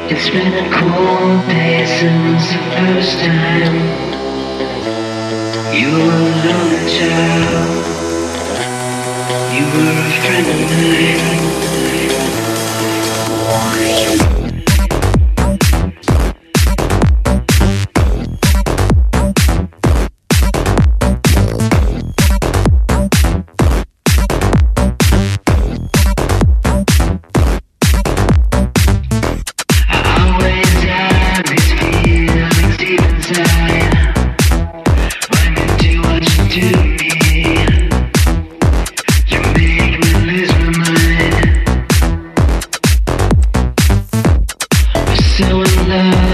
It's been a cold day since the first time you were a lonely child. You were a friend of mine. Love